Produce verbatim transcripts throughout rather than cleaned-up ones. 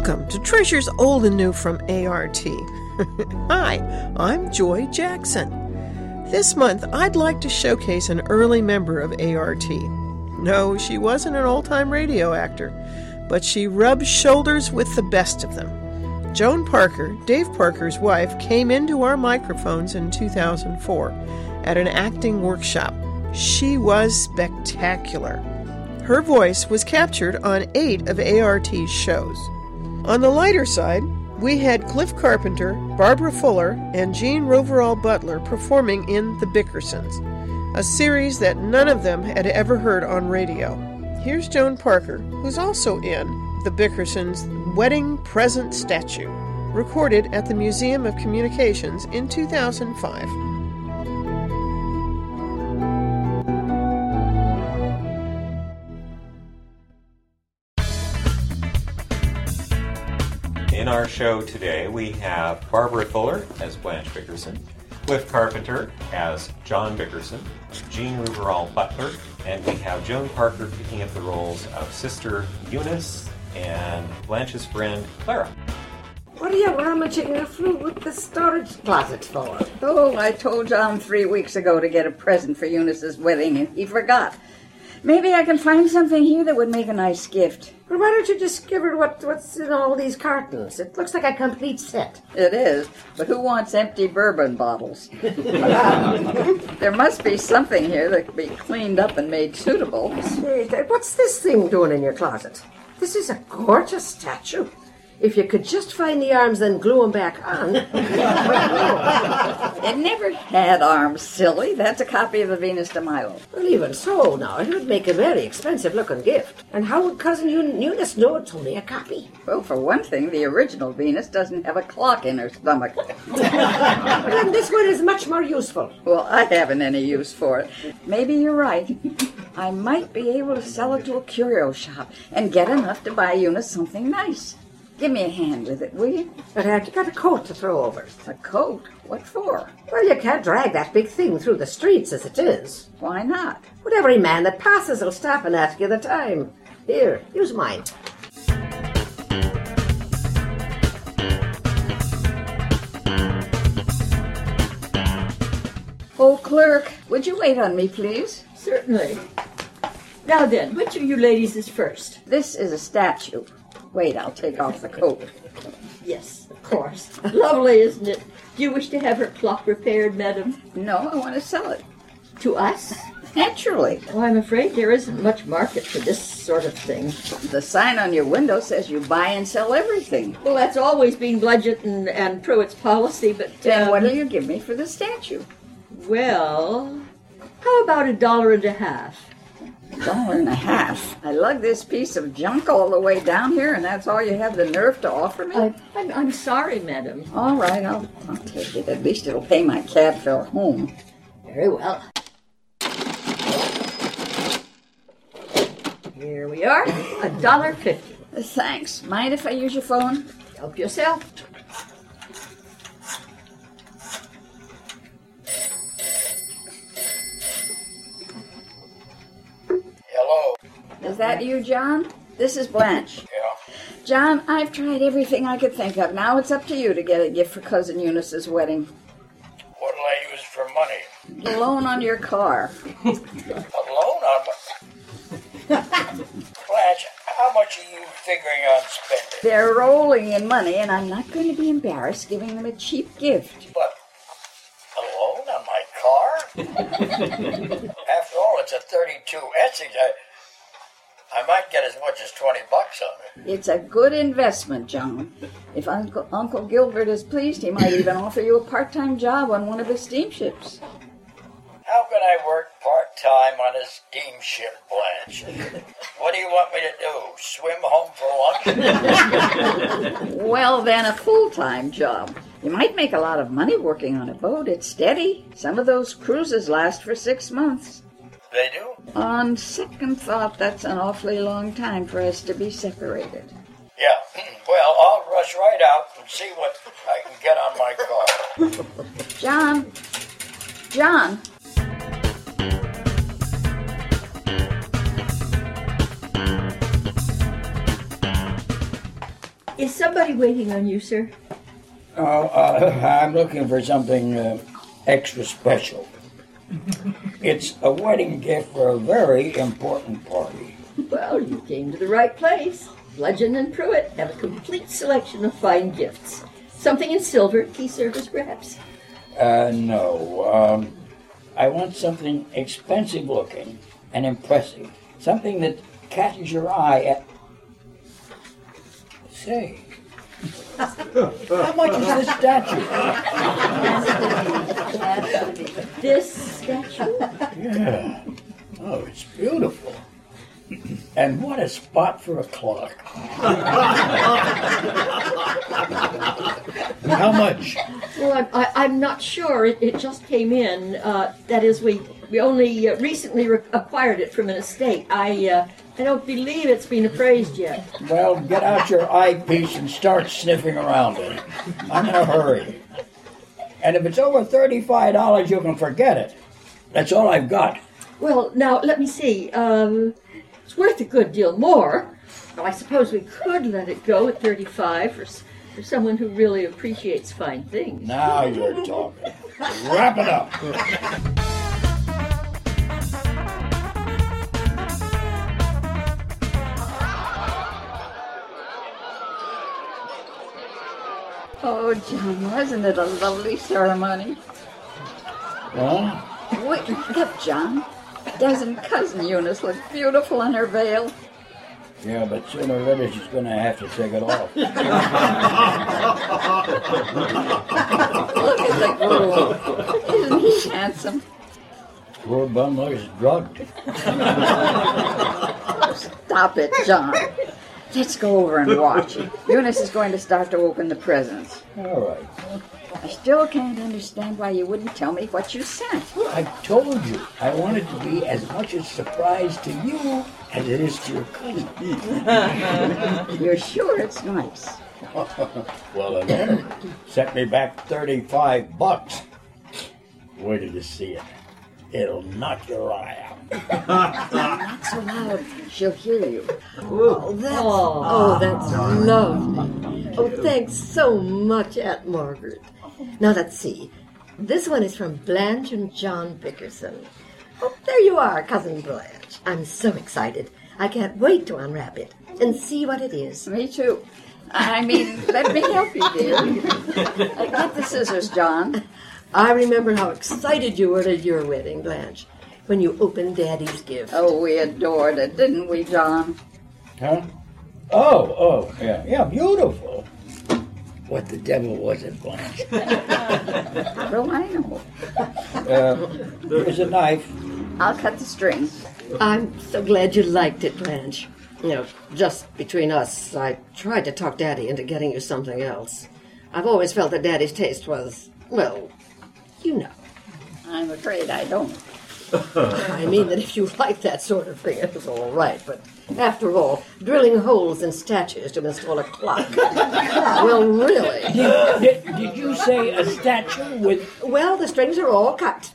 Welcome to Treasures Old and New from A R T. Hi, I'm Joy Jackson. This month, I'd like to showcase an early member of A R T. No, she wasn't an old-time radio actor, but she rubbed shoulders with the best of them. Joan Parker, Dave Parker's wife, came into our microphones in two thousand four at an acting workshop. She was spectacular. Her voice was captured on eight of A R T's shows. On the lighter side, we had Cliff Carpenter, Barbara Fuller, and Jean Roverall Butler performing in The Bickersons, a series that none of them had ever heard on radio. Here's Joan Parker, who's also in The Bickersons' Wedding Present Statue, recorded at the Museum of Communications in two thousand five. In our show today, we have Barbara Fuller as Blanche Bickerson, Cliff Carpenter as John Bickerson, Jean Roverall Butler, and we have Joan Parker picking up the roles of Sister Eunice and Blanche's friend Clara. What are you rummaging the fruit with the storage closet for? Oh, I told John three weeks ago to get a present for Eunice's wedding, and he forgot. Maybe I can find something here that would make a nice gift. Well, why don't you just give her what, what's in all these cartons? It looks like a complete set. It is, but who wants empty bourbon bottles? There must be something here that could be cleaned up and made suitable. Wait, what's this thing doing in your closet? This is a gorgeous statue. If you could just find the arms and glue them back on. It never had arms, silly. That's a copy of the Venus de Milo. Well, even so, now, it would make a very expensive-looking gift. And how would Cousin Eun- Eunice know it's only a copy? Well, for one thing, the original Venus doesn't have a clock in her stomach. And this one is much more useful. Well, I haven't any use for it. Maybe you're right. I might be able to sell it to a curio shop and get enough to buy Eunice something nice. Give me a hand with it, will you? But uh, you got a coat to throw over. A coat? What for? Well, you can't drag that big thing through the streets as it is. Why not? But every man that passes will stop and ask you the time. Here, use mine. Oh, clerk, would you wait on me, please? Certainly. Now then, which of you ladies is first? This is a statue. Wait, I'll take off the coat. Yes, of course. Lovely, isn't it? Do you wish to have her clock repaired, madam? No, I want to sell it. To us? Naturally. Oh, I'm afraid there isn't much market for this sort of thing. The sign on your window says you buy and sell everything. Well, that's always been Bludgett and, and Pruitt's policy, but... Then um, what will you give me for the statue? Well, how about a dollar and a half? Dollar and a half. I lug this piece of junk all the way down here, and that's all you have the nerve to offer me? I, I'm, I'm sorry, madam. All right, I'll, I'll take it. At least it'll pay my cab fare home. Very well. Here we are, a dollar fifty. Thanks. Mind if I use your phone? Help yourself. Hello. Is that you, John? This is Blanche. Yeah. John, I've tried everything I could think of. Now it's up to you to get a gift for Cousin Eunice's wedding. What'll I use for money? A loan on your car. A loan on my... Blanche, how much are you figuring on spending? They're rolling in money, and I'm not going to be embarrassed giving them a cheap gift. But a loan on my car? After all, it's a thirty-two Essex. I, I might get as much as twenty bucks on it. It's a good investment, John. If Uncle, Uncle Gilbert is pleased, he might even offer you a part-time job on one of his steamships. How can I work part-time on a steamship, Blanche? What do you want me to do? Swim home for lunch? Well, then, a full-time job. You might make a lot of money working on a boat. It's steady. Some of those cruises last for six months. They do? On second thought, that's an awfully long time for us to be separated. Yeah. Well, I'll rush right out and see what I can get on my car. John. John. Is somebody waiting on you, sir? Oh, uh, I'm looking for something uh, extra special. It's a wedding gift for a very important party. Well, you came to the right place. Bludgeon and Pruitt have a complete selection of fine gifts. Something in silver, key service perhaps? Uh, no. Um, I want something expensive looking and impressive. Something that catches your eye at... Say, how much is this statue? This statue? Yeah. Oh, it's beautiful. And what a spot for a clock. How much? Well, I'm, I, I'm not sure. It, it just came in. Uh, that is, we we only uh, recently re- acquired it from an estate. I uh, I don't believe it's been appraised yet. Well, get out your eyepiece and start sniffing around it. I'm in a hurry. And if it's over thirty-five dollars, you can forget it. That's all I've got. Well, now, let me see. Um, it's worth a good deal more. Well, I suppose we could let it go at thirty-five for, s- for someone who really appreciates fine things. Now you're talking. Wrap it up. Oh, John, wasn't it a lovely ceremony? Huh? Wait, look up, John. Doesn't Cousin Eunice look beautiful in her veil? Yeah, but sooner or later she's going to have to take it off. Look at the groom. Isn't he handsome? Poor bum looks drugged. Stop it, John. Let's go over and watch. Eunice is going to start to open the presents. All right. I still can't understand why you wouldn't tell me what you sent. I told you I wanted to be as much a surprise to you as it is to your cousin. You're sure it's nice? Well, it better. Set me back thirty-five bucks. Wait till you see it. It'll knock your eye out. Not so loud. She'll hear you. Oh, that's, oh, that's lovely. Oh, thanks so much, Aunt Margaret. Now, let's see. This one is from Blanche and John Bickerson. Oh, there you are, Cousin Blanche. I'm so excited. I can't wait to unwrap it and see what it is. Me too. I mean, let me help you, dear. Uh, get the scissors, John. I remember how excited you were at your wedding, Blanche, when you opened Daddy's gift. Oh, we adored it, didn't we, John? Huh? Oh, oh, yeah, yeah, beautiful. What the devil was it, Blanche? How do I know? Uh, here's a knife. I'll cut the strings. I'm so glad you liked it, Blanche. You know, just between us, I tried to talk Daddy into getting you something else. I've always felt that Daddy's taste was, well, you know. I'm afraid I don't. I mean that if you like that sort of thing, it's all right. But after all, drilling holes in statues to install a clock. Well, really. Did, did you say a statue with... Well, the strings are all cut.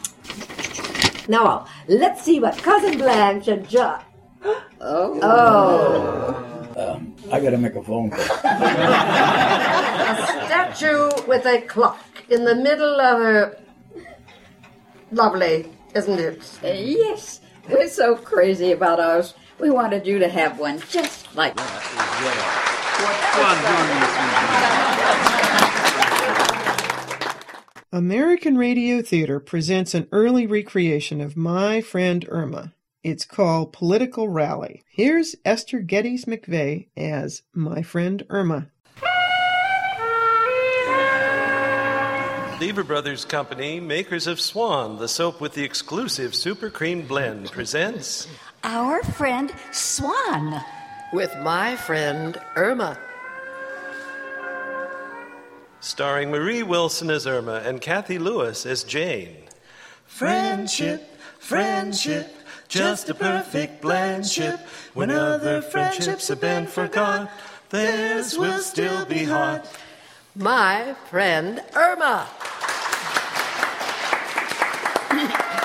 Now, let's see what Cousin Blanche and John... Oh. Oh. Um, I gotta make a phone call. A statue with a clock in the middle of her... Lovely, isn't it? Uh, yes. We're so crazy about ours. We wanted you to have one just like that. American Radio Theater presents an early recreation of My Friend Irma. It's called Political Rally. Here's Esther Geddes McVeigh as My Friend Irma. Lever Brothers Company, makers of Swan, the soap with the exclusive Super Cream Blend, presents Our Friend Swan. With My Friend Irma. starring Marie Wilson as Irma and Kathy Lewis as Jane. Friendship, friendship, just a perfect blendship. When other friendships have been forgot, theirs will still be hot. My Friend Irma.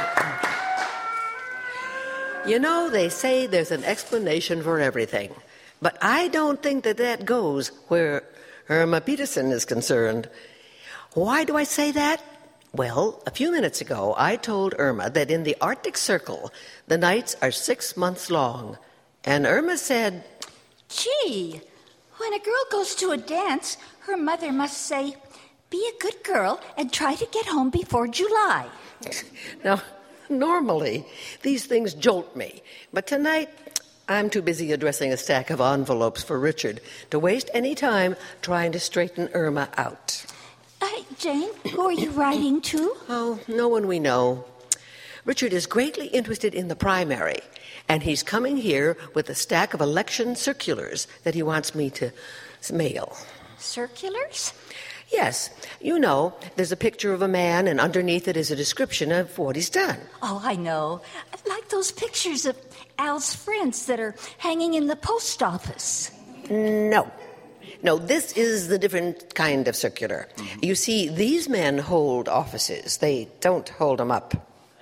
You know, they say there's an explanation for everything. But I don't think that that goes where Irma Peterson is concerned. Why do I say that? Well, a few minutes ago, I told Irma that in the Arctic Circle, the nights are six months long. And Irma said, Gee, when a girl goes to a dance, her mother must say, be a good girl and try to get home before July. Now, normally, these things jolt me. But tonight, I'm too busy addressing a stack of envelopes for Richard to waste any time trying to straighten Irma out. Uh, Jane, who are you writing to? Oh, no one we know. Richard is greatly interested in the primary, and he's coming here with a stack of election circulars that he wants me to mail. Circulars? Yes. You know, there's a picture of a man, and underneath it is a description of what he's done. Oh, I know. Like those pictures of Al's friends that are hanging in the post office. No. No, this is the different kind of circular. Mm-hmm. You see, these men hold offices. They don't hold them up.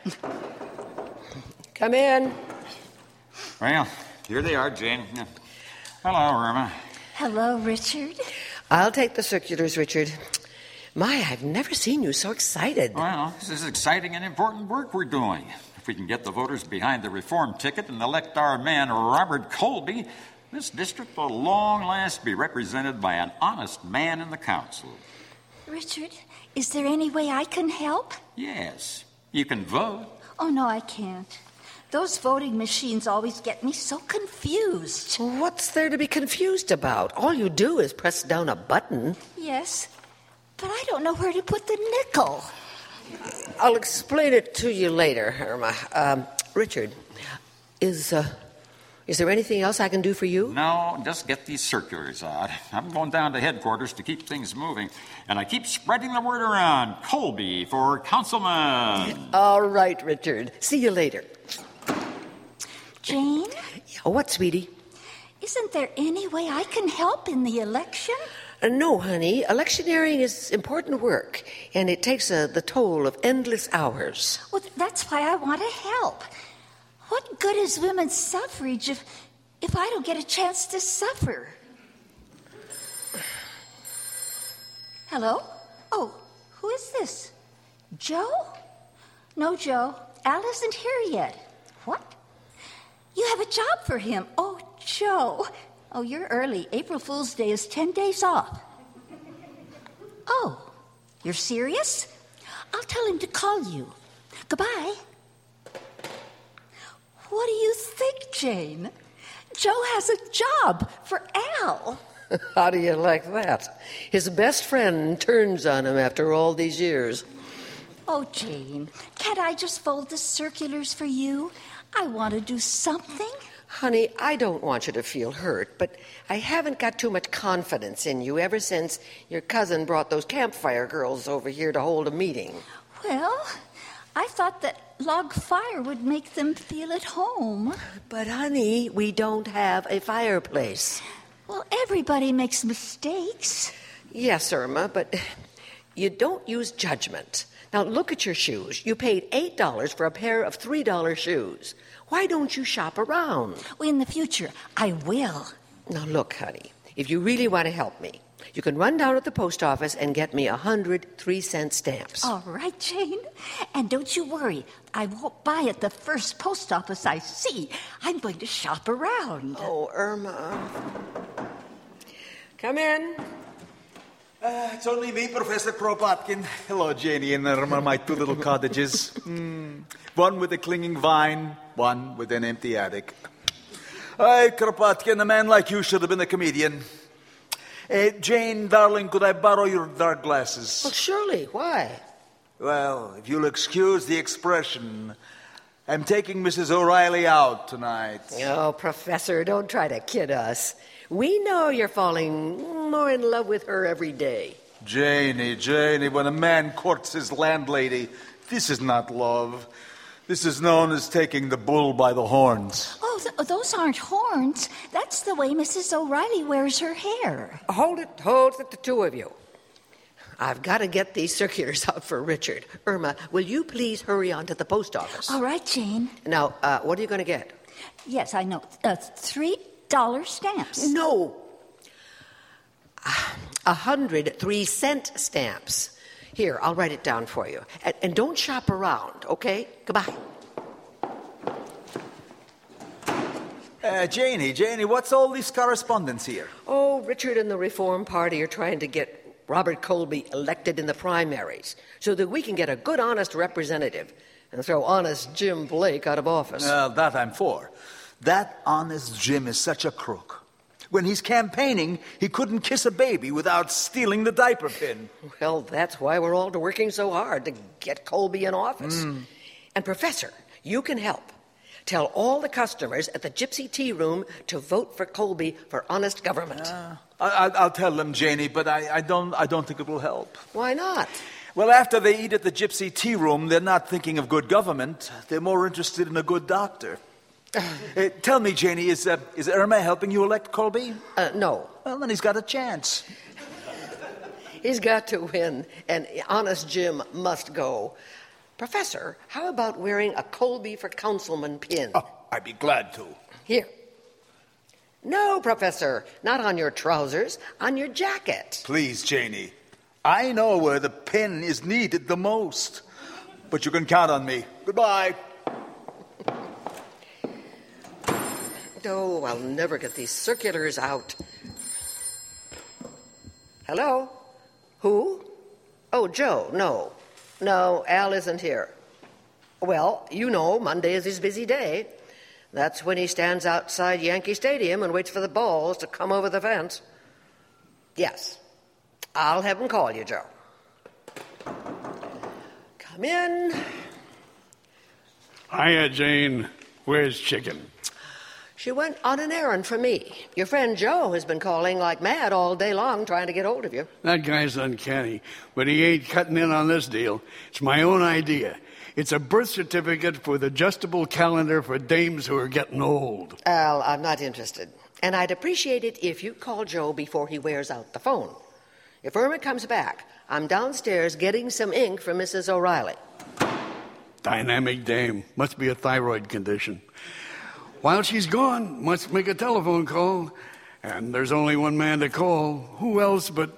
Come in. Well, here they are, Jane. Hello, Irma. Hello, Richard. I'll take the circulars, Richard. My, I've never seen you so excited. Well, this is exciting and important work we're doing. If we can get the voters behind the reform ticket and elect our man, Robert Colby, this district will long last be represented by an honest man in the council. Richard, is there any way I can help? Yes. You can vote. Oh, no, I can't. Those voting machines always get me so confused. What's there to be confused about? All you do is press down a button. Yes, but I don't know where to put the nickel. I'll explain it to you later, Irma. Um, Richard, is uh, is there anything else I can do for you? No, just get these circulars out. I'm going down to headquarters to keep things moving, and I keep spreading the word around. Colby for councilman. All right, Richard. See you later. Jane? Yeah, what, sweetie? Isn't there any way I can help in the election? Uh, no, honey. Electioneering is important work, and it takes uh, the toll of endless hours. Well, that's why I want to help. What good is women's suffrage if, if I don't get a chance to suffer? Hello? Oh, who is this? Joe? No, Joe. Al isn't here yet. What? You have a job for him. Oh, Joe. Oh, you're early. April Fool's Day is ten days off. Oh, you're serious? I'll tell him to call you. Goodbye. What do you think, Jane? Joe has a job for Al. How do you like that? His best friend turns on him after all these years. Oh, Jane, can't I just fold the circulars for you? I want to do something. Honey, I don't want you to feel hurt, but I haven't got too much confidence in you ever since your cousin brought those campfire girls over here to hold a meeting. Well, I thought that log fire would make them feel at home. But, honey, we don't have a fireplace. Well, everybody makes mistakes. Yes, Irma, but you don't use judgment. Now, look at your shoes. You paid eight dollars for a pair of three dollar shoes. Why don't you shop around? Well, in the future, I will. Now, look, honey, if you really want to help me, you can run down at the post office and get me a hundred three-cent stamps. All right, Jane. And don't you worry. I won't buy at the first post office I see. I'm going to shop around. Oh, Irma. Come in. Uh, it's only me, Professor Kropotkin. Hello, Janie and Irma, my two little cottages. Mm. One with a clinging vine, one with an empty attic. Hey, Kropotkin, a man like you should have been a comedian. Uh, Jane, darling, could I borrow your dark glasses? Well, surely. Why? Well, if you'll excuse the expression, I'm taking Missus O'Reilly out tonight. Oh, Professor, don't try to kid us. We know you're falling more in love with her every day. Janie, Janie, when a man courts his landlady, this is not love. This is known as taking the bull by the horns. Oh, th- those aren't horns. That's the way Missus O'Reilly wears her hair. Hold it, hold it, the two of you. I've got to get these circulars out for Richard. Irma, will you please hurry on to the post office? All right, Jane. Now, uh, what are you going to get? Yes, I know. Uh, three dollar stamps. No. A hundred three-cent stamps. Here, I'll write it down for you. And, and don't shop around, okay? Goodbye. Uh, Janie, Janie, what's all this correspondence here? Oh, Richard and the Reform Party are trying to get Robert Colby elected in the primaries so that we can get a good, honest representative and throw honest Jim Blake out of office. Uh, that I'm for. That honest Jim is such a crook. When he's campaigning, he couldn't kiss a baby without stealing the diaper pin. Well, that's why we're all working so hard to get Colby in office. Mm. And, Professor, you can help. Tell all the customers at the Gypsy Tea Room to vote for Colby for honest government. Uh, I, I'll tell them, Janie, but I, I don't. I don't think it will help. Why not? Well, after they eat at the Gypsy Tea Room, they're not thinking of good government. They're more interested in a good doctor. uh, tell me, Janie, is uh, is Irma helping you elect Colby? Uh, no. Well, then he's got a chance. He's got to win, and honest Jim must go. Professor, how about wearing a Colby for Councilman pin? Oh, I'd be glad to. Here. No, Professor, not on your trousers, on your jacket. Please, Janie. I know where the pin is needed the most. But you can count on me. Goodbye. Oh, I'll never get these circulars out. Hello? Who? Oh, Joe, no. No, Al isn't here. Well, you know, Monday is his busy day. That's when he stands outside Yankee Stadium and waits for the balls to come over the fence. Yes. I'll have him call you, Joe. Come in. Hiya, Jane. Where's Chicken? She went on an errand for me. Your friend Joe has been calling like mad all day long trying to get hold of you. That guy's uncanny, but he ain't cutting in on this deal. It's my own idea. It's a birth certificate for the adjustable calendar for dames who are getting old. Al, I'm not interested. And I'd appreciate it if you call Joe before he wears out the phone. If Irma comes back, I'm downstairs getting some ink from Missus O'Reilly. Dynamic dame. Must be a thyroid condition. While she's gone, must make a telephone call. And there's only one man to call. Who else but...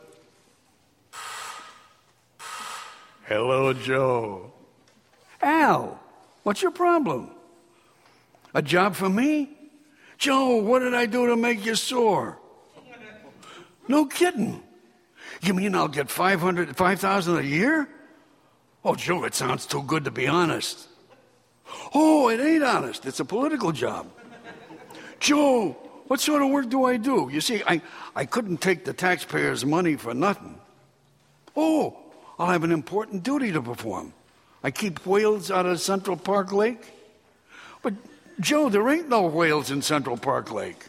Hello, Joe. Al, what's your problem? A job for me? Joe, what did I do to make you sore? No kidding. You mean I'll get five hundred, five thousand a year? Oh, Joe, it sounds too good to be honest. Oh, it ain't honest. It's a political job. Joe, what sort of work do I do? You see, I, I couldn't take the taxpayers' money for nothing. Oh, I'll have an important duty to perform. I keep whales out of Central Park Lake. But, Joe, there ain't no whales in Central Park Lake.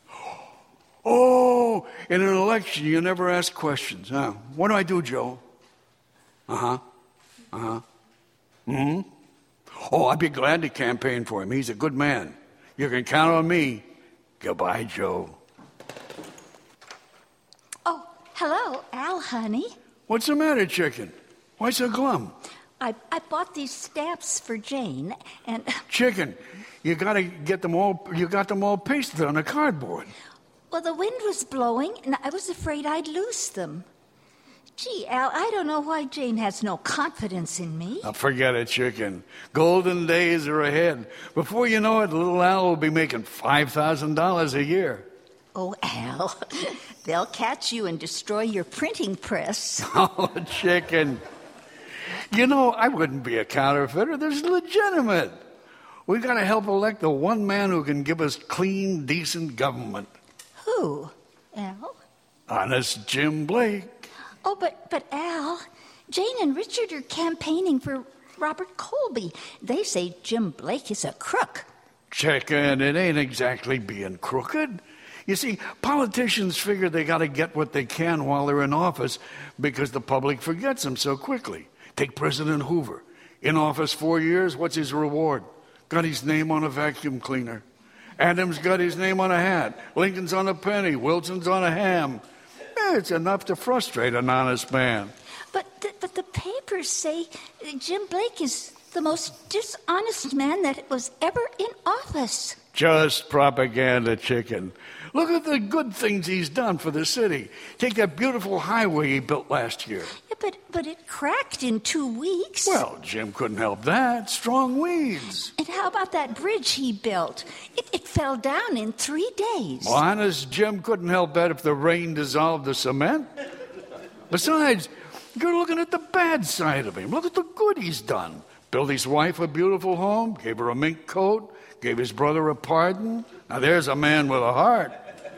Oh, in an election, you never ask questions. Huh? What do I do, Joe? Uh-huh. Uh-huh. Hmm? Oh, I'd be glad to campaign for him. He's a good man. You can count on me. Goodbye, Joe. Oh, hello, Al, honey. What's the matter, Chicken? Why so glum? I, I bought these stamps for Jane, and... Chicken, you gotta get them all, you got them all pasted on a cardboard. Well, the wind was blowing, and I was afraid I'd lose them. Gee, Al, I don't know why Jane has no confidence in me. Oh, forget it, Chicken. Golden days are ahead. Before you know it, little Al will be making five thousand dollars a year. Oh, Al, they'll catch you and destroy your printing press. Oh, Chicken. You know, I wouldn't be a counterfeiter. There's legitimate. We got to help elect the one man who can give us clean, decent government. Who? Al? Honest Jim Blake. Oh, but, but Al, Jane and Richard are campaigning for Robert Colby. They say Jim Blake is a crook. Chicken, it ain't exactly being crooked. You see, politicians figure they got to get what they can while they're in office because the public forgets them so quickly. Take President Hoover. In office four years, what's his reward? Got his name on a vacuum cleaner. Adams got his name on a hat. Lincoln's on a penny. Wilson's on a ham. Eh, it's enough to frustrate an honest man. But the, but the papers say Jim Blake is the most dishonest man that was ever in office. Just propaganda, Chicken. Look at the good things he's done for the city. Take that beautiful highway he built last year. Yeah, but, but it cracked in two weeks. Well, Jim couldn't help that. Strong weeds. And how about that bridge he built? It, it fell down in three days. Well, honest, Jim couldn't help that if the rain dissolved the cement. Besides, you're looking at the bad side of him. Look at the good he's done. Built his wife a beautiful home, gave her a mink coat, gave his brother a pardon. Now there's a man with a heart.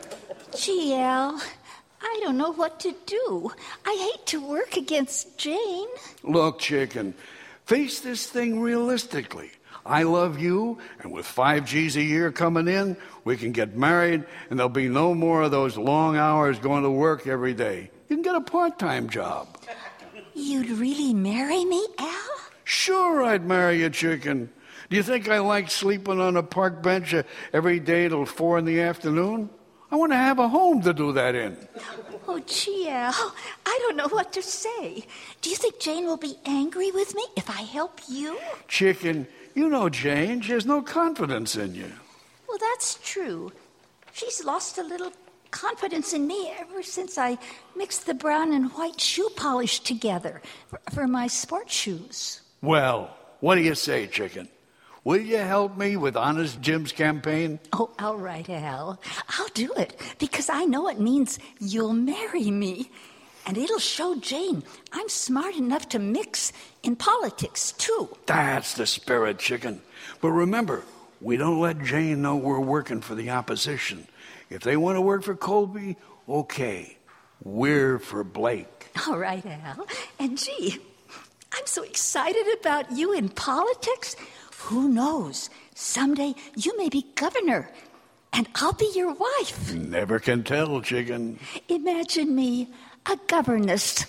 Gee, Al, I don't know what to do. I hate to work against Jane. Look, Chicken, face this thing realistically. I love you, and with five G's a year coming in, we can get married, and there'll be no more of those long hours going to work every day. You can get a part-time job. You'd really marry me, Al? Sure, I'd marry you, Chicken. Do you think I like sleeping on a park bench every day till four in the afternoon? I want to have a home to do that in. Oh, gee, Al, I don't know what to say. Do you think Jane will be angry with me if I help you? Chicken, you know Jane. She has no confidence in you. Well, that's true. She's lost a little confidence in me ever since I mixed the brown and white shoe polish together for, for my sports shoes. Well, what do you say, Chicken? Will you help me with Honest Jim's campaign? Oh, all right, Al. I'll do it, because I know it means you'll marry me. And it'll show Jane I'm smart enough to mix in politics, too. That's the spirit, Chicken. But remember, we don't let Jane know we're working for the opposition. If they want to work for Colby, okay. We're for Blake. All right, Al. And gee, I'm so excited about you in politics. Who knows? Someday you may be governor, and I'll be your wife. Never can tell, Chicken. Imagine me, a governess.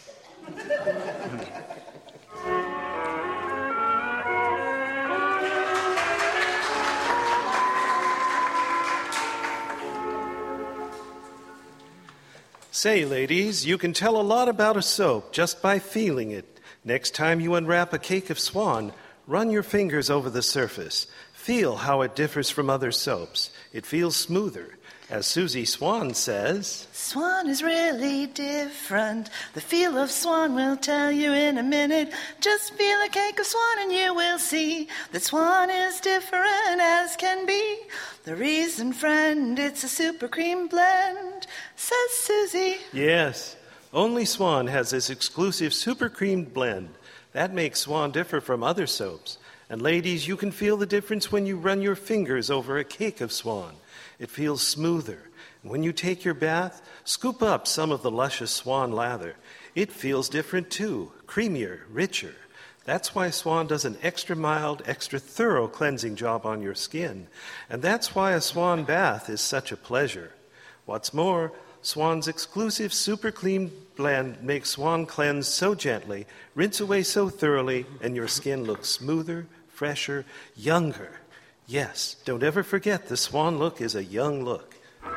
Say, ladies, you can tell a lot about a soap just by feeling it. Next time you unwrap a cake of Swan, run your fingers over the surface. Feel how it differs from other soaps. It feels smoother. As Susie Swan says, Swan is really different. The feel of Swan will tell you in a minute. Just feel a cake of Swan and you will see that Swan is different as can be. The reason, friend, it's a super cream blend, says Susie. Yes, only Swan has this exclusive super cream blend. That makes Swan differ from other soaps. And ladies, you can feel the difference when you run your fingers over a cake of Swan. It feels smoother. And when you take your bath, scoop up some of the luscious Swan lather. It feels different too, creamier, richer. That's why Swan does an extra mild, extra thorough cleansing job on your skin. And that's why a Swan bath is such a pleasure. What's more, Swan's exclusive super clean blend makes Swan cleanse so gently, rinse away so thoroughly, and your skin looks smoother, fresher, younger. Yes, don't ever forget the Swan look is a young look.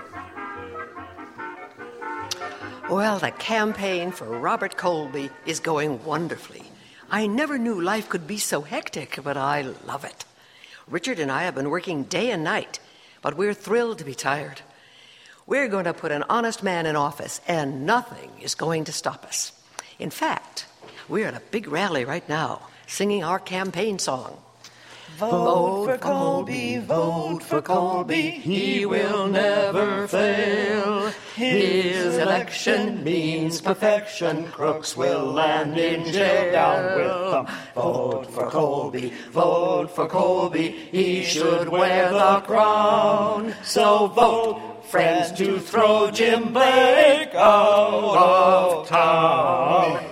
Well, the campaign for Robert Colby is going wonderfully. I never knew life could be so hectic, but I love it. Richard and I have been working day and night, but we're thrilled to be tired. We're going to put an honest man in office, and nothing is going to stop us. In fact, we're at a big rally right now, singing our campaign song. Vote for Colby, vote for Colby, he will never fail. His election means perfection, crooks will land in jail. Down with them. Vote for Colby, vote for Colby, he should wear the crown. So vote, friends, to throw Jim Blake out of town.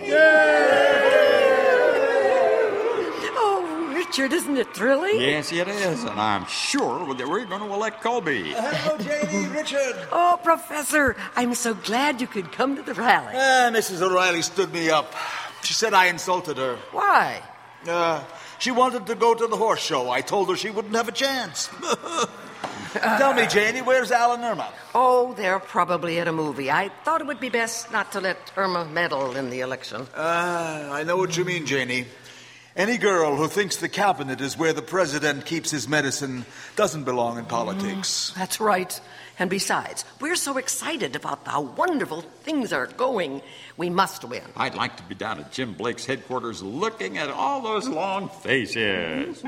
Richard, isn't it thrilling? Yes, it is, and I'm sure that we're going to elect Colby. Uh, hello, Janie, Richard. Oh, Professor, I'm so glad you could come to the rally. Uh, Missus O'Reilly stood me up. She said I insulted her. Why? Uh, she wanted to go to the horse show. I told her she wouldn't have a chance. Tell me, Janie, where's Al and Irma? Oh, they're probably at a movie. I thought it would be best not to let Irma meddle in the election. Uh, I know what you mean, Janie. Any girl who thinks the cabinet is where the president keeps his medicine doesn't belong in politics. Mm, that's right. And besides, we're so excited about how wonderful things are going. We must win. I'd like to be down at Jim Blake's headquarters looking at all those long faces.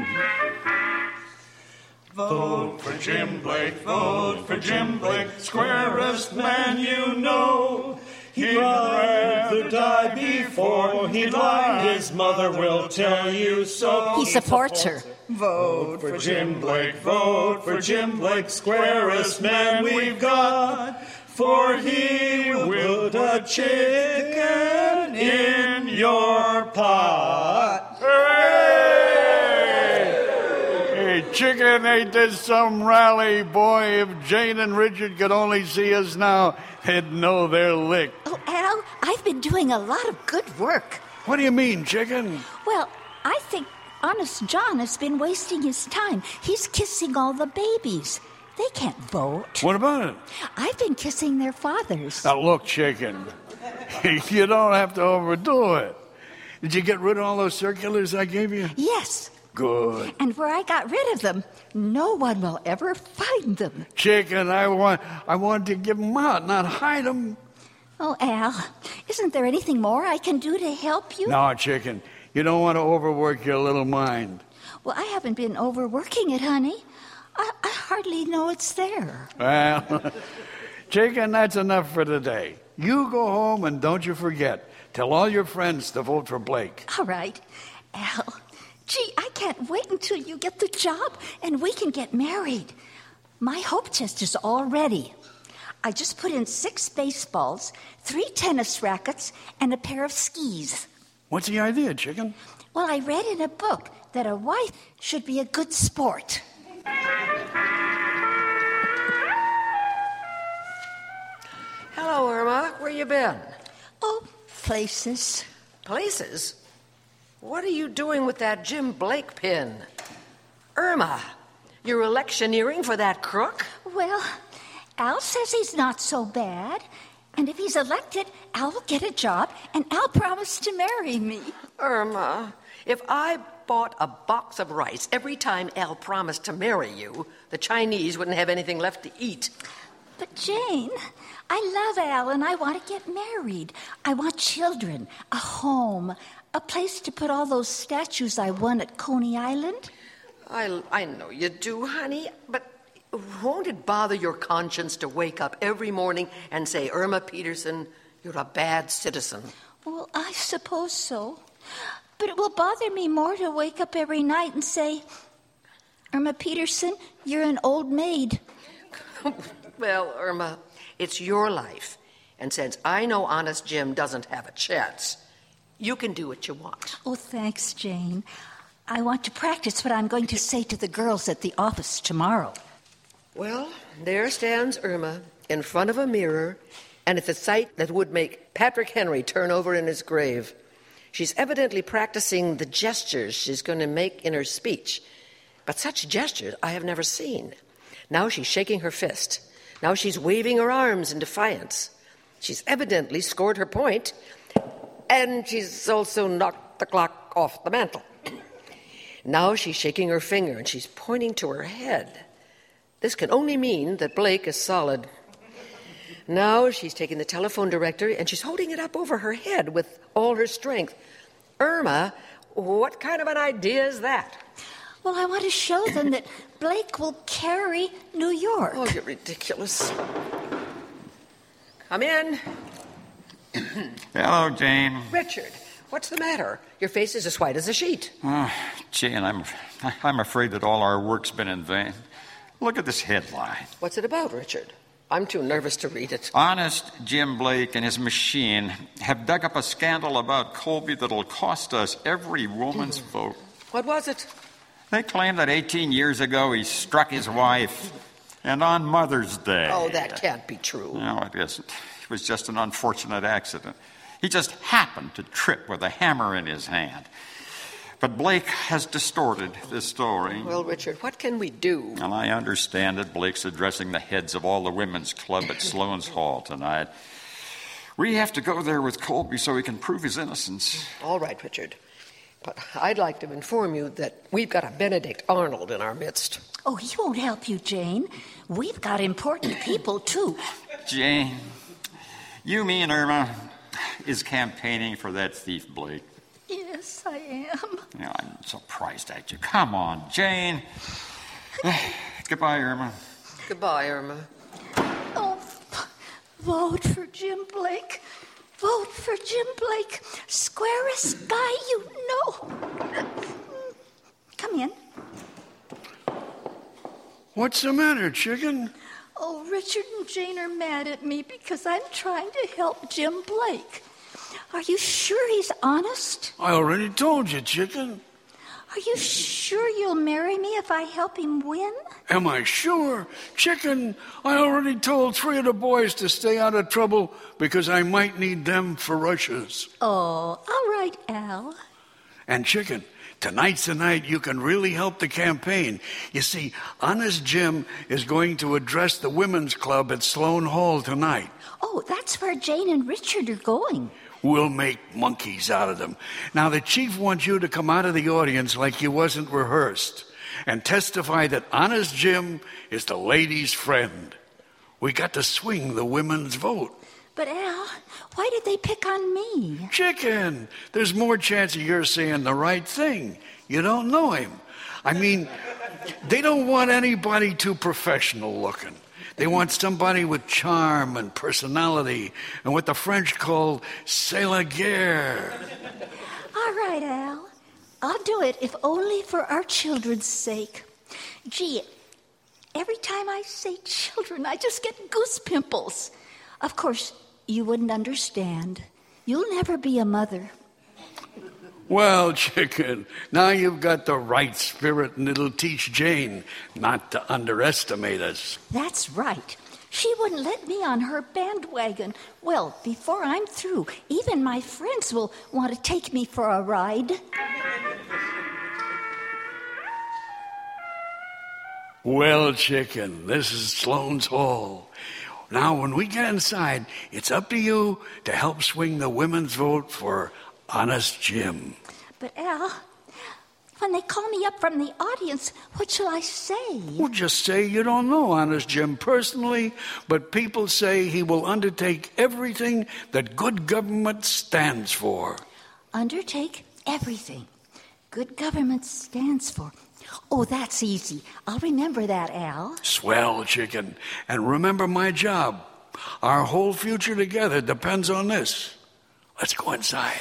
Vote for Jim Blake, vote for Jim Blake, squarest man you know. He'd rather die before he'd lie. His mother will tell you so. He supports her. Vote for Jim Blake, vote for Jim Blake, squarest man we've got. For he will put a chicken in your pot. Hey, chicken, ain't this some rally, boy? If Jane and Richard could only see us now, they'd know they're licked. Oh, Al, I've been doing a lot of good work. What do you mean, chicken? Well, I think Honest John has been wasting his time. He's kissing all the babies. They can't vote. What about it? I've been kissing their fathers. Now, look, chicken, you don't have to overdo it. Did you get rid of all those circulars I gave you? Yes. Good. And where I got rid of them, no one will ever find them. Chicken, I want, I want to give them out, not hide them. Oh, Al, isn't there anything more I can do to help you? No, chicken, you don't want to overwork your little mind. Well, I haven't been overworking it, honey. I, I hardly know it's there. Well, chicken, that's enough for today. You go home and don't you forget, tell all your friends to vote for Blake. All right. Al, gee, I can't wait until you get the job and we can get married. My hope chest is all ready. I just put in six baseballs, three tennis rackets, and a pair of skis. What's the idea, chicken? Well, I read in a book that a wife should be a good sport. Hello, Irma. Where you been? Oh, places. Places? What are you doing with that Jim Blake pin? Irma, you're electioneering for that crook? Well, Al says he's not so bad. And if he's elected, Al will get a job, and Al promised to marry me. Irma, if I bought a box of rice every time Al promised to marry you, the Chinese wouldn't have anything left to eat. But, Jane, I love Al, and I want to get married. I want children, a home, a place to put all those statues I won at Coney Island. I, I know you do, honey, but won't it bother your conscience to wake up every morning and say, Irma Peterson, you're a bad citizen? Well, I suppose so. But it will bother me more to wake up every night and say, Irma Peterson, you're an old maid. Well, Irma, it's your life. And since I know Honest Jim doesn't have a chance, you can do what you want. Oh, thanks, Jane. I want to practice what I'm going to say to the girls at the office tomorrow. Well, there stands Irma in front of a mirror, and it's a sight that would make Patrick Henry turn over in his grave. She's evidently practicing the gestures she's going to make in her speech. But such gestures I have never seen. Now she's shaking her fist. Now she's waving her arms in defiance. She's evidently scored her point, and she's also knocked the clock off the mantel. Now she's shaking her finger, and she's pointing to her head. This can only mean that Blake is solid. Now she's taking the telephone directory, and she's holding it up over her head with all her strength. Irma, what kind of an idea is that? Well, I want to show them that Blake will carry New York. Oh, you're ridiculous. Come in. Hello, Jane. Richard, what's the matter? Your face is as white as a sheet. Oh, Jane, I'm, I'm afraid that all our work's been in vain. Look at this headline. What's it about, Richard? I'm too nervous to read it. Honest Jim Blake and his machine have dug up a scandal about Colby that'll cost us every woman's vote. What was it? They claim that eighteen years ago he struck his wife, and on Mother's Day. Oh, that can't be true. No, it isn't. It was just an unfortunate accident. He just happened to trip with a hammer in his hand. But Blake has distorted this story. Well, Richard, what can we do? Well, I understand that Blake's addressing the heads of all the women's club at Sloan's Hall tonight. We have to go there with Colby so he can prove his innocence. All right, Richard. But I'd like to inform you that we've got a Benedict Arnold in our midst. Oh, he won't help you, Jane. We've got important people, too. Jane, you mean Irma is campaigning for that thief, Blake? Yes, I am. Yeah, I'm surprised at you. Come on, Jane. Goodbye, Irma. Goodbye, Irma. Oh, vote for Jim Blake. Vote for Jim Blake. Squarest guy you know. Come in. What's the matter, chicken? Oh, Richard and Jane are mad at me because I'm trying to help Jim Blake. Are you sure he's honest? I already told you, chicken. Are you sure you'll marry me if I help him win? Am I sure? Chicken, I already told three of the boys to stay out of trouble because I might need them for rushes. Oh, all right, Al. And chicken, tonight's the night you can really help the campaign. You see, Honest Jim is going to address the women's club at Sloan Hall tonight. Oh, that's where Jane and Richard are going. We'll make monkeys out of them. Now, the chief wants you to come out of the audience like you wasn't rehearsed and testify that Honest Jim is the ladies' friend. We got to swing the women's vote. But, Al, why did they pick on me? Chicken, there's more chance of your saying the right thing. You don't know him. I mean, they don't want anybody too professional looking. They want somebody with charm and personality and what the French call c'est la guerre. All right, Al. I'll do it, if only for our children's sake. Gee, every time I say children, I just get goose pimples. Of course, you wouldn't understand. You'll never be a mother. Well, chicken, now you've got the right spirit, and it'll teach Jane not to underestimate us. That's right. She wouldn't let me on her bandwagon. Well, before I'm through, even my friends will want to take me for a ride. Well, chicken, this is Sloan's Hall. Now, when we get inside, it's up to you to help swing the women's vote for Honest Jim. But, Al, when they call me up from the audience, what shall I say? Well, just say you don't know Honest Jim personally, but people say he will undertake everything that good government stands for. Undertake everything good government stands for. Oh, that's easy. I'll remember that, Al. Swell, chicken. And remember my job. Our whole future together depends on this. Let's go inside.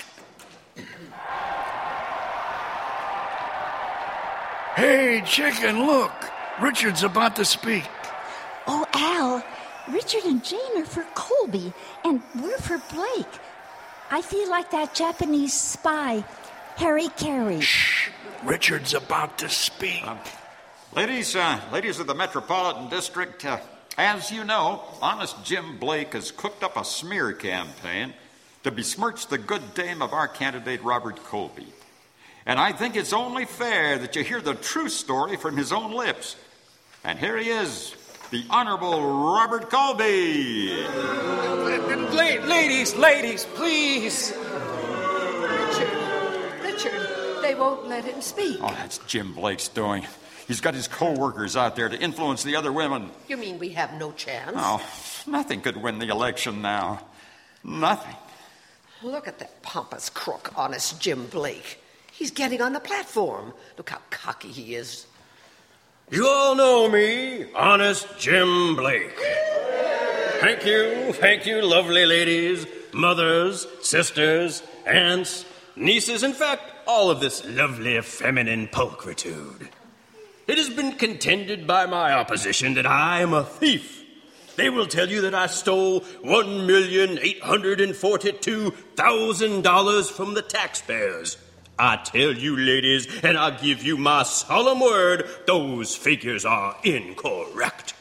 Hey, chicken, look. Richard's about to speak. Oh, Al, Richard and Jane are for Colby, and we're for Blake. I feel like that Japanese spy, Harry Carey. Shh. Richard's about to speak. Um, ladies, uh, ladies of the Metropolitan District, uh, as you know, Honest Jim Blake has cooked up a smear campaign to besmirch the good dame of our candidate, Robert Colby. And I think it's only fair that you hear the true story from his own lips. And here he is, the Honorable Robert Colby. La- ladies, ladies, please. Richard, Richard, they won't let him speak. Oh, that's Jim Blake's doing. He's got his co-workers out there to influence the other women. You mean we have no chance? Oh, nothing could win the election now. Nothing. Look at that pompous crook, Honest Jim Blake. He's getting on the platform. Look how cocky he is. You all know me, Honest Jim Blake. Thank you, thank you, lovely ladies, mothers, sisters, aunts, nieces, in fact, all of this lovely feminine pulchritude. It has been contended by my opposition that I am a thief. They will tell you that I stole one million eight hundred forty-two thousand dollars from the taxpayers. I tell you, ladies, and I give you my solemn word, those figures are incorrect.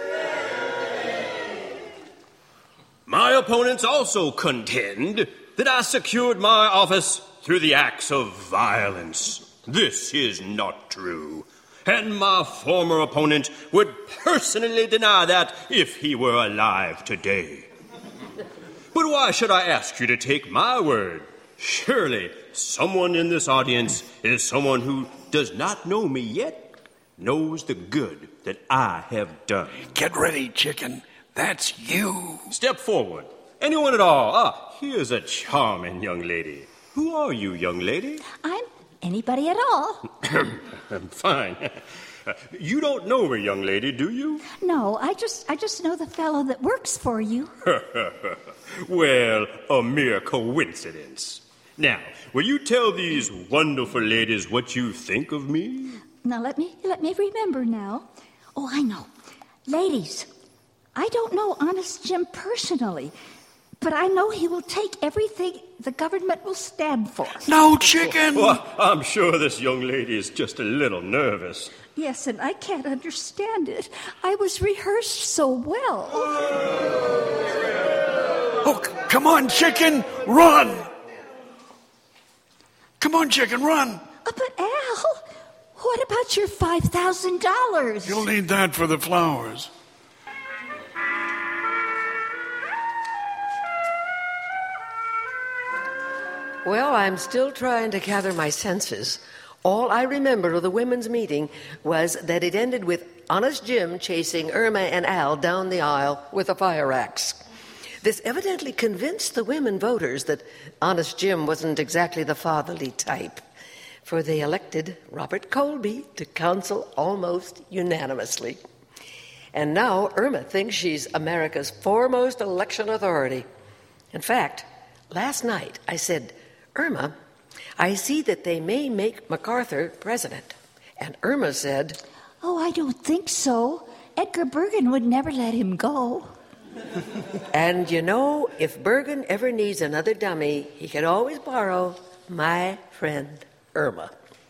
My opponents also contend that I secured my office through the acts of violence. This is not true. And my former opponent would personally deny that if he were alive today. But why should I ask you to take my word? Surely someone in this audience is someone who does not know me yet, knows the good that I have done. Get ready, chicken. That's you. Step forward. Anyone at all? Ah, here's a charming young lady. Who are you, young lady? I'm anybody at all. I'm fine. You don't know me, young lady, do you? No, I just I just know the fellow that works for you. Well, a mere coincidence. Now, will you tell these wonderful ladies what you think of me? Now let me let me remember now. Oh, I know. Ladies, I don't know Honest Jim personally, but I know he will take everything the government will stand for. No, chicken! Well, I'm sure this young lady is just a little nervous. Yes, and I can't understand it. I was rehearsed so well. Oh, c- come on, chicken, run! Come on, chicken, run! Uh, but Al, what about your five thousand dollars? You'll need that for the flowers. Well, I'm still trying to gather my senses. All I remember of the women's meeting was that it ended with Honest Jim chasing Irma and Al down the aisle with a fire axe. This evidently convinced the women voters that Honest Jim wasn't exactly the fatherly type, for they elected Robert Colby to council almost unanimously. And now Irma thinks she's America's foremost election authority. In fact, last night I said, Irma, I see that they may make MacArthur president. And Irma said, Oh, I don't think so. Edgar Bergen would never let him go. And you know, if Bergen ever needs another dummy, he can always borrow my friend Irma.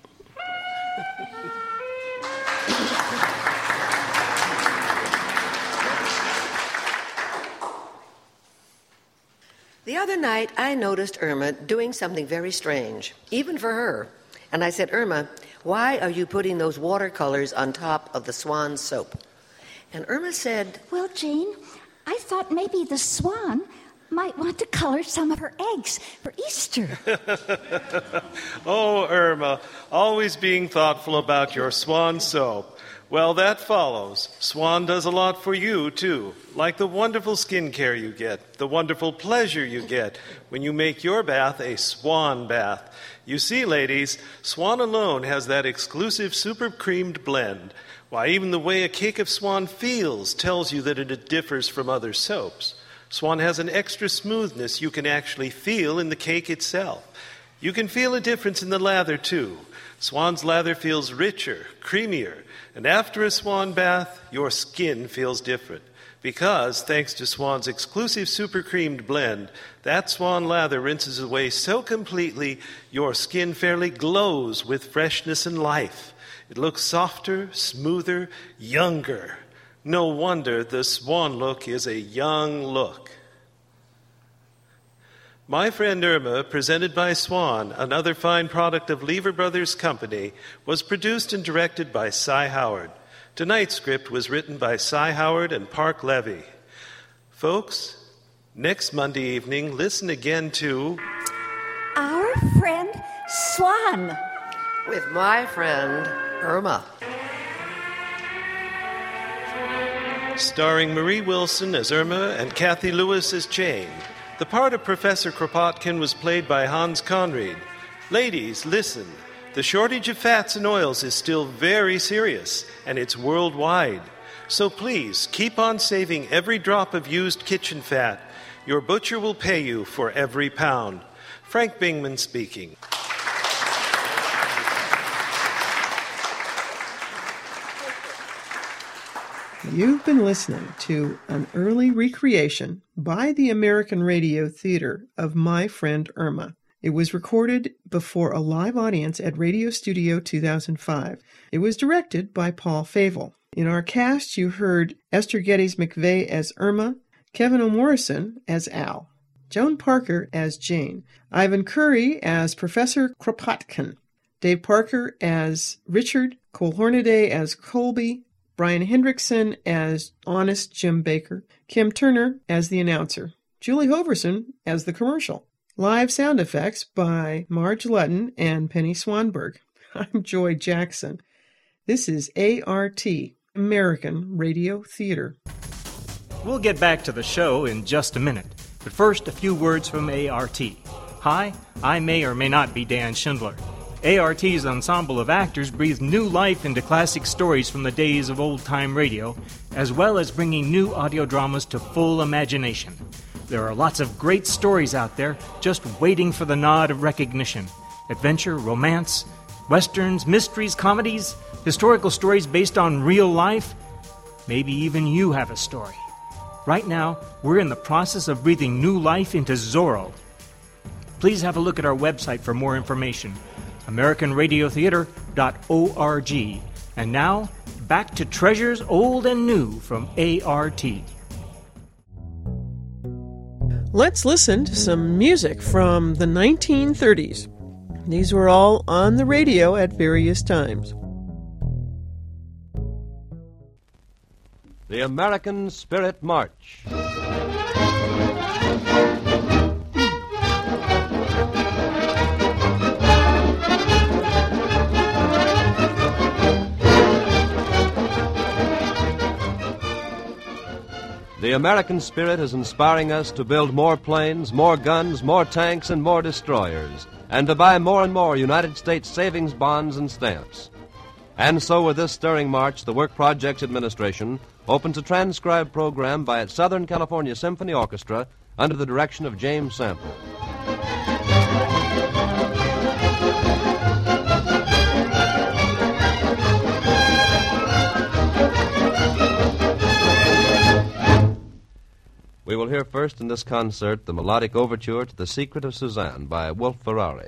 The other night, I noticed Irma doing something very strange, even for her. And I said, Irma, why are you putting those watercolors on top of the swan soap? And Irma said, Well, Jane, I thought maybe the swan might want to color some of her eggs for Easter. Oh, Irma, always being thoughtful about your swan soap. Well, that follows. Swan does a lot for you, too, like the wonderful skin care you get, the wonderful pleasure you get when you make your bath a swan bath. You see, ladies, Swan alone has that exclusive super creamed blend. Why, even the way a cake of Swan feels tells you that it differs from other soaps. Swan has an extra smoothness you can actually feel in the cake itself. You can feel a difference in the lather, too. Swan's lather feels richer, creamier, and after a Swan bath, your skin feels different. Because, thanks to Swan's exclusive super creamed blend, that Swan lather rinses away so completely, your skin fairly glows with freshness and life. It looks softer, smoother, younger. No wonder the Swan look is a young look. My Friend Irma, presented by Swan, another fine product of Lever Brothers Company, was produced and directed by Cy Howard. Tonight's script was written by Cy Howard and Park Levy. Folks, next Monday evening, listen again to Our Friend Swan. With my friend Irma. Starring Marie Wilson as Irma and Kathy Lewis as Jane. The part of Professor Kropotkin was played by Hans Conried. Ladies, listen. The shortage of fats and oils is still very serious, and it's worldwide. So please, keep on saving every drop of used kitchen fat. Your butcher will pay you for every pound. Frank Bingman speaking. You've been listening to an early recreation by the American Radio Theater of My Friend Irma. It was recorded before a live audience at Radio Studio two thousand five. It was directed by Paul Favel. In our cast, you heard Esther Geddes McVeigh as Irma, Kevin O'Morrison as Al, Joan Parker as Jane, Ivan Curry as Professor Kropotkin, Dave Parker as Richard, Cole Hornaday as Colby, Brian Hendrickson as Honest Jim Baker, Kim Turner as the announcer, Julie Hoverson as the commercial. Live sound effects by Marge Lutton and Penny Swanberg. I'm Joy Jackson. This is A R T, American Radio Theater. We'll get back to the show in just a minute, but first a few words from A R T. Hi, I may or may not be Dan Schindler. A R T's ensemble of actors breathed new life into classic stories from the days of old-time radio, as well as bringing new audio dramas to full imagination. There are lots of great stories out there just waiting for the nod of recognition. Adventure, romance, westerns, mysteries, comedies, historical stories based on real life. Maybe even you have a story. Right now, we're in the process of breathing new life into Zorro. Please have a look at our website for more information, american radio theater dot org. And now, back to treasures old and new from A R T. Let's listen to some music from the nineteen thirties. These were all on the radio at various times. The American Spirit March. The American spirit is inspiring us to build more planes, more guns, more tanks, and more destroyers, and to buy more and more United States savings bonds and stamps. And so with this stirring march, the Work Projects Administration opens a transcribed program by its Southern California Symphony Orchestra under the direction of James Sample. We will hear first in this concert the melodic overture to The Secret of Suzanne by Wolf Ferrari.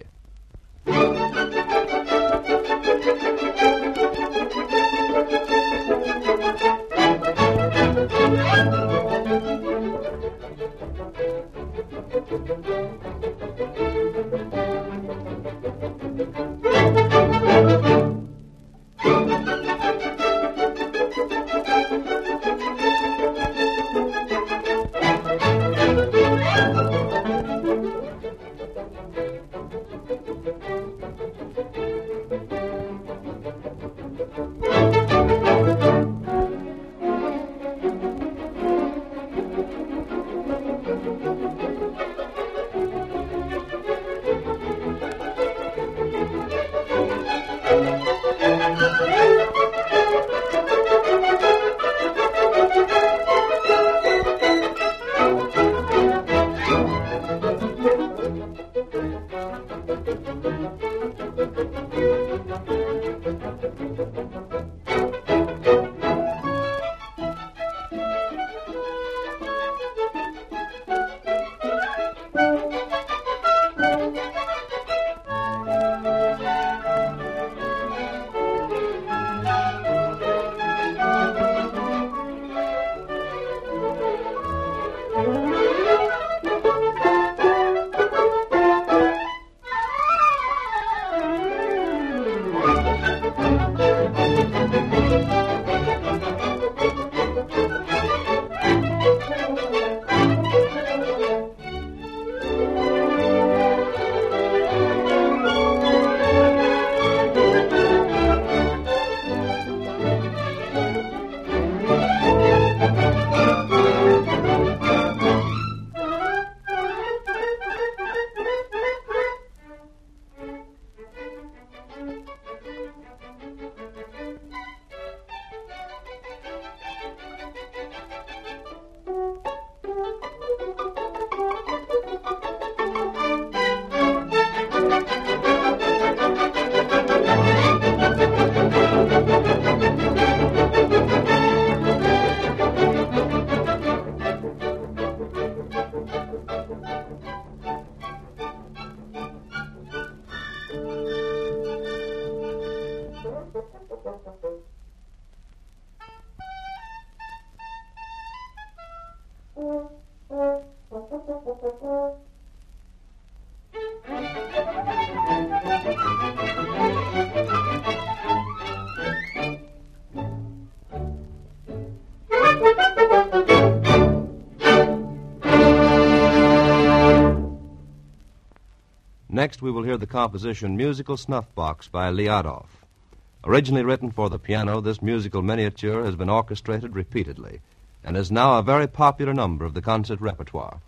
Next, we will hear the composition Musical Snuff Box by Liadov. Originally written for the piano, this musical miniature has been orchestrated repeatedly and is now a very popular number of the concert repertoire.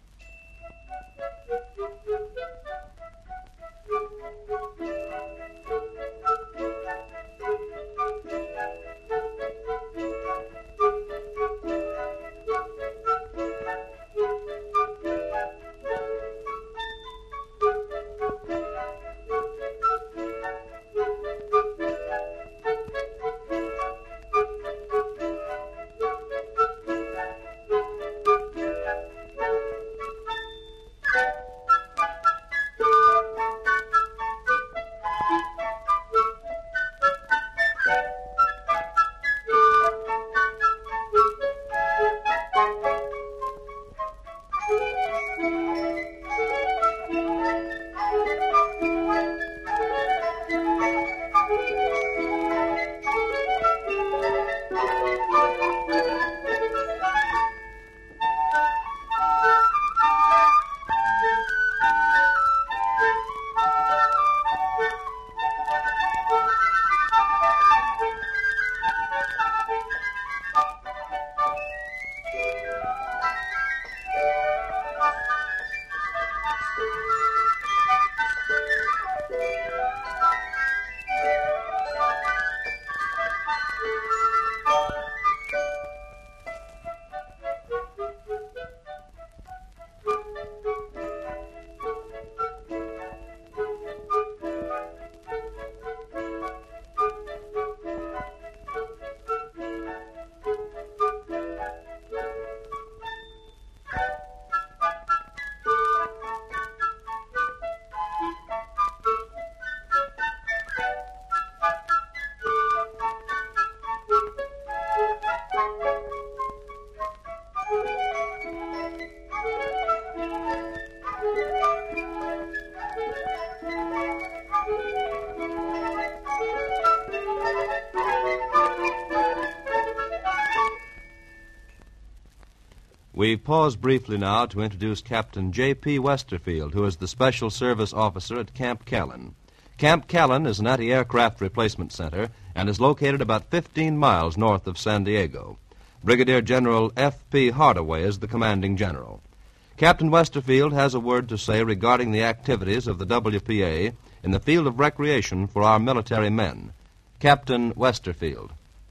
We pause briefly now to introduce Captain J P Westerfield, who is the Special Service Officer at Camp Callan. Camp Callan is an anti-aircraft replacement center and is located about fifteen miles north of San Diego. Brigadier General F P Hardaway is the commanding general. Captain Westerfield has a word to say regarding the activities of the W P A in the field of recreation for our military men. Captain Westerfield.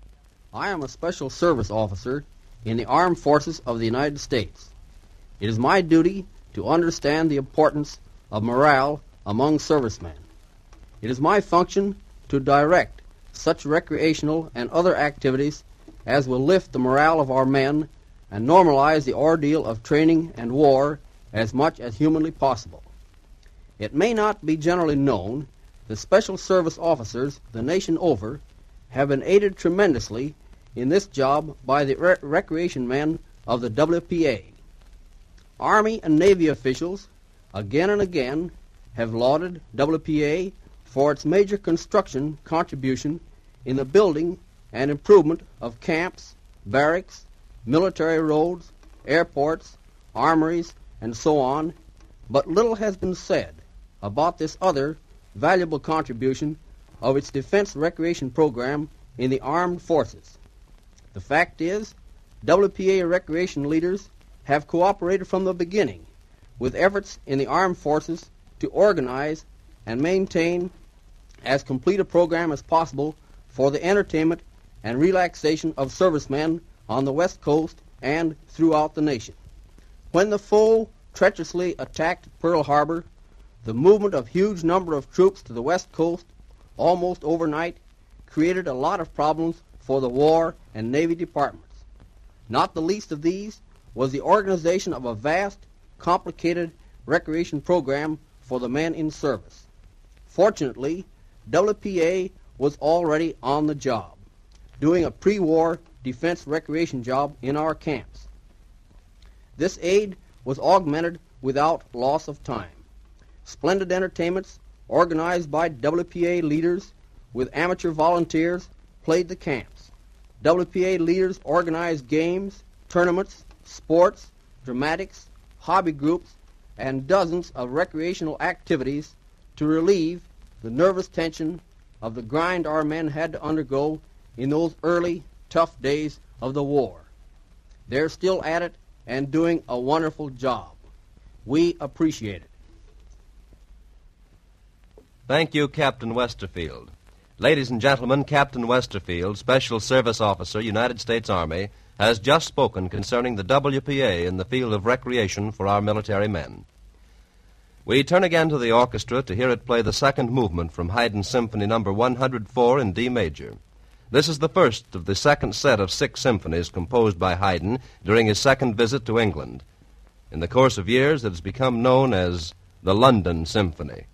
I am a Special Service Officer in the Armed Forces of the United States. It is my duty to understand the importance of morale among servicemen. It is my function to direct such recreational and other activities as will lift the morale of our men and normalize the ordeal of training and war as much as humanly possible. It may not be generally known that Special Service officers the nation over have been aided tremendously in this job by the re- recreation men of the W P A. Army and Navy officials again and again have lauded W P A for its major construction contribution in the building and improvement of camps, barracks, military roads, airports, armories, and so on, but little has been said about this other valuable contribution of its defense recreation program in the armed forces. The fact is, W P A recreation leaders have cooperated from the beginning with efforts in the armed forces to organize and maintain as complete a program as possible for the entertainment and relaxation of servicemen on the West Coast and throughout the nation. When the foe treacherously attacked Pearl Harbor, the movement of huge number of troops to the West Coast almost overnight created a lot of problems for the War and Navy departments. Not the least of these was the organization of a vast, complicated recreation program for the men in service. Fortunately, W P A was already on the job, doing a pre-war defense recreation job in our camps. This aid was augmented without loss of time. Splendid entertainments organized by W P A leaders with amateur volunteers played the camps. W P A leaders organized games, tournaments, sports, dramatics, hobby groups, and dozens of recreational activities to relieve the nervous tension of the grind our men had to undergo in those early, tough days of the war. They're still at it and doing a wonderful job. We appreciate it. Thank you, Captain Westerfield. Ladies and gentlemen, Captain Westerfield, Special Service Officer, United States Army, has just spoken concerning the W P A in the field of recreation for our military men. We turn again to the orchestra to hear it play the second movement from Haydn Symphony Number one hundred four in D major. This is the first of the second set of six symphonies composed by Haydn during his second visit to England. In the course of years, it has become known as the London Symphony.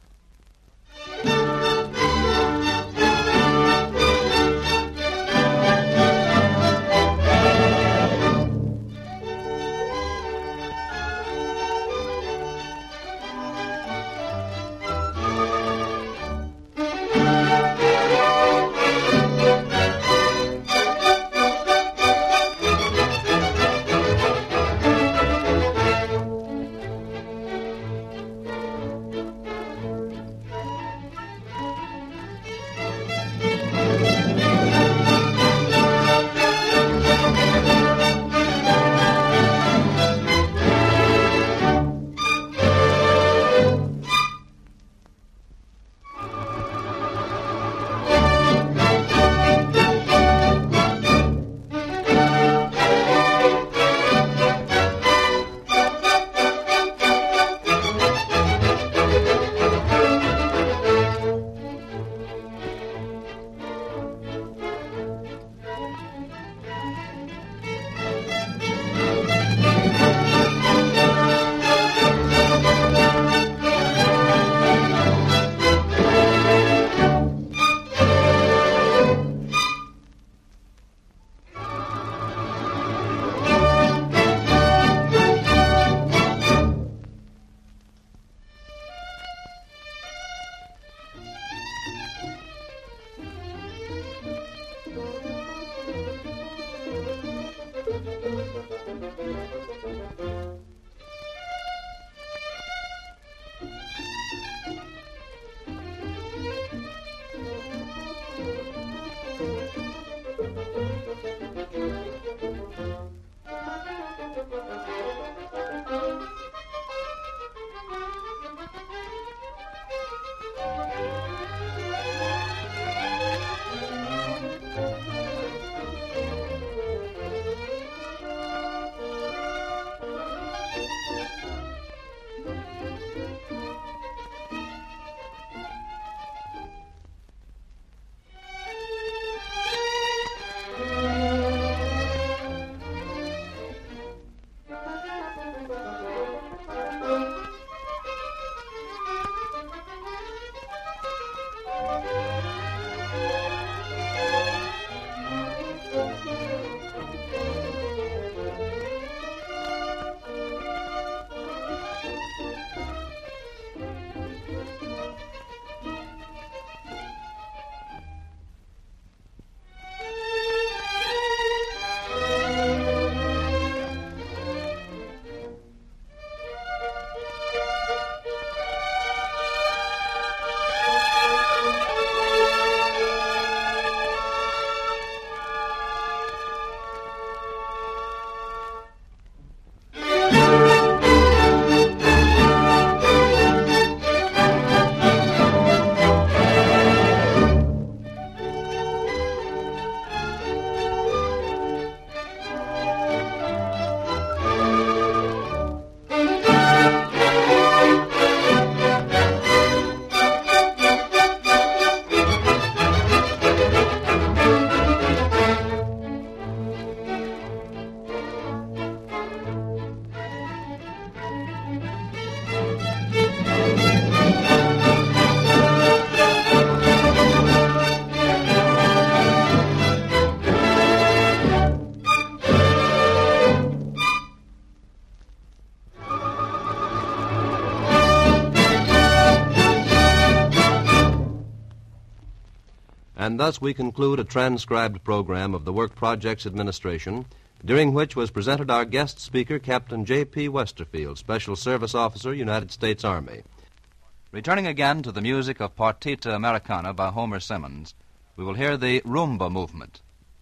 And thus we conclude a transcribed program of the Work Projects Administration during which was presented our guest speaker, Captain J P Westerfield, Special Service Officer, United States Army. Returning again to the music of Partita Americana by Homer Simmons, we will hear the rumba movement.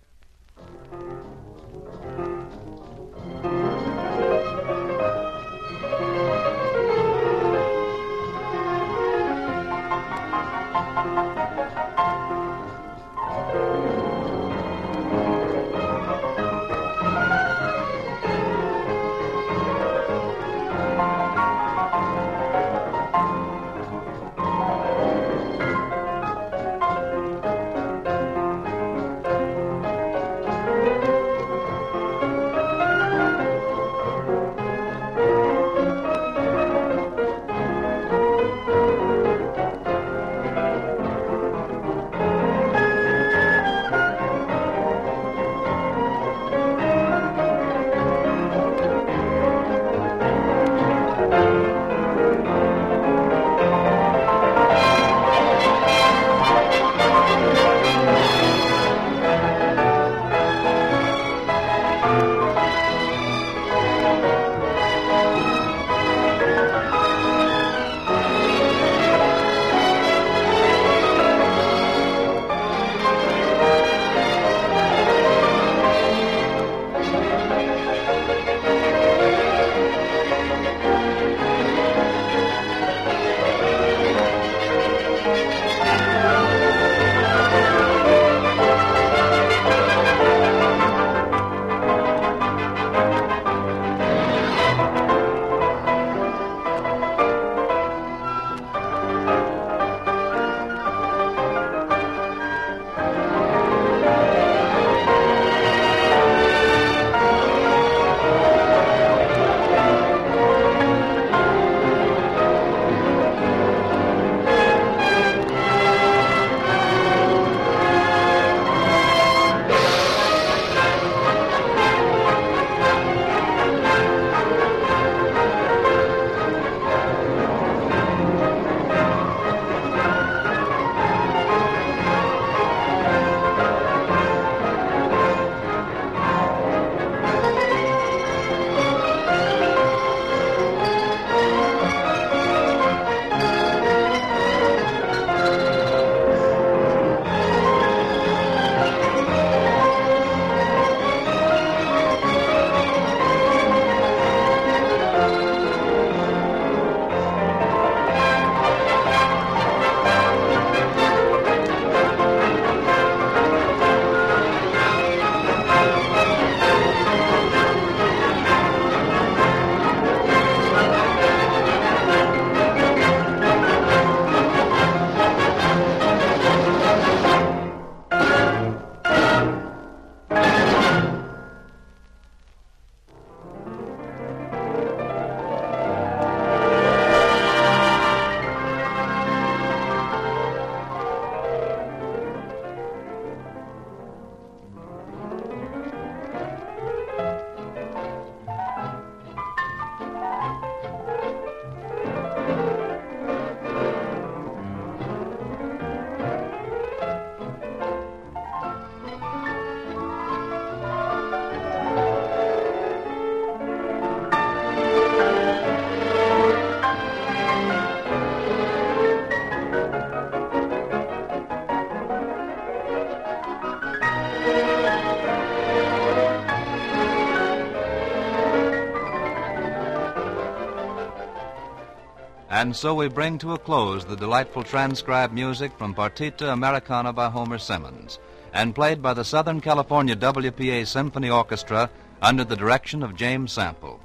And so we bring to a close the delightful transcribed music from Partita Americana by Homer Simmons, and played by the Southern California W P A Symphony Orchestra under the direction of James Sample.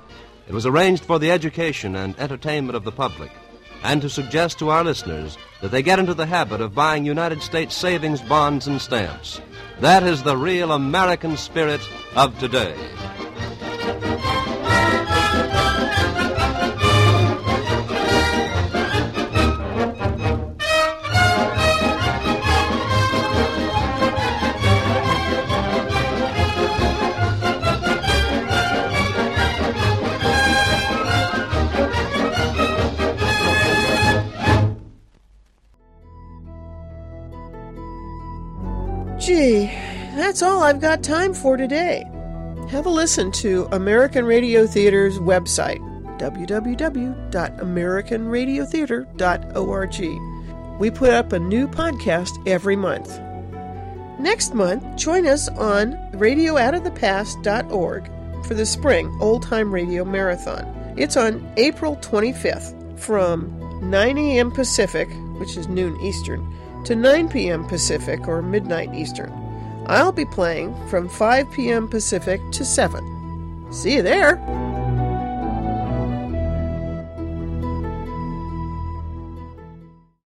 It was arranged for the education and entertainment of the public, and to suggest to our listeners that they get into the habit of buying United States savings bonds and stamps. That is the real American spirit of today. Gee, that's all I've got time for today. have a listen to American Radio Theater's website, w w w dot american radio theater dot org. We put up a new podcast every month. Next month, join us on radio out of the past dot org for the Spring Old Time Radio Marathon. It's on April twenty-fifth from nine a.m. Pacific, which is noon Eastern, to nine p.m. Pacific or midnight Eastern. I'll be playing from five p.m. Pacific to seven. See you there!